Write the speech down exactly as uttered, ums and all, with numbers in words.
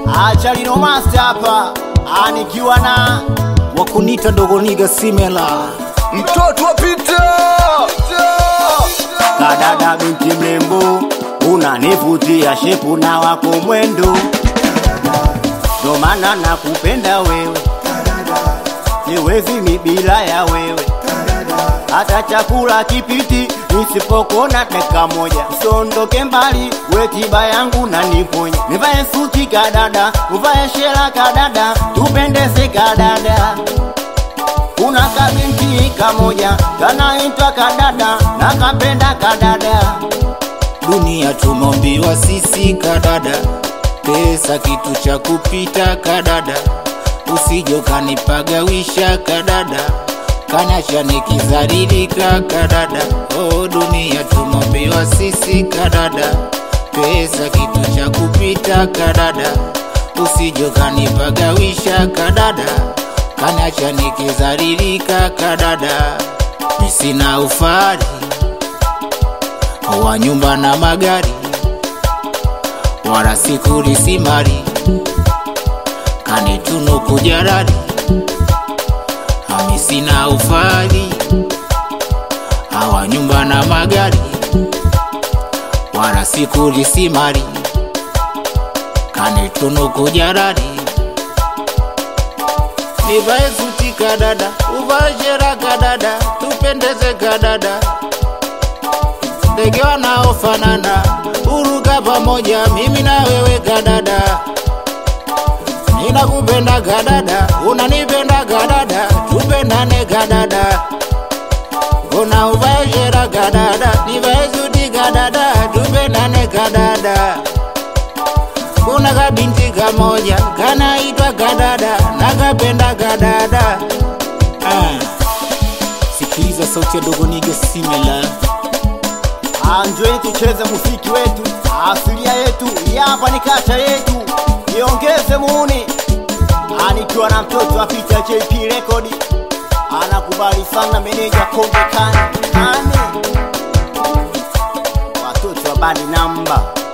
Achali no master hapa, anikiwa na wakunita dogo niga simela mtoto wa Peter. Kadada binti mlembo, unanivutia shepu na wako mwendo, ndo maana nakupenda wewe, siwezi mi bila ya wewe. Hata chakula kipiti nisipokona dakika moja, sondoke mbali, we tiba yangu na niponya. Nivae suti kadada, uvae shela kadada, tupendeze kadada. Kuna kabinti kamoja kanaitwa kadada, nakapenda kadada. Dunia tumombiwa sisi kadada, pesa kitu cha kupita kadada, usijo kanipagawisha kadada, kanyasha nikizaririka kadada. Oh, dunia tumombiwa sisi kadada, pesa kitu cha kupita kadada, usijo kanipagawisha kadada, kanyasha nikizaririka kadada. Misina ufari wa nyumba na magari, wala sikuri simari, kanitunu kujarari. Hami sina ufari hawa nyumba na magari, wala sikuri simari, kanitunu kujarari. Nivae suti kadada, uvae shela kadada, tupendeze kadada. Ndege wanaofanana uruka pamoja, mimi na wewe kadada. Ninakupenda kadada, unanipenda kadada, tupendane kadada. Kuna uvae shela kadada, nivae suti kadada, tupendane kadada. Kuna kabinti kamoja kanaitwa kadada, nakapenda kadada. Ah, sikiliza sauti ya dogo niga simela. Anjwe tucheze muziki wetu, asilia yetu, hapa ni kacha yetu, niongeze muuni. Anikiwa na mtoto wa Peter J P Record, anakubali sana meneja Konde Kani. Watoto wa bandi namba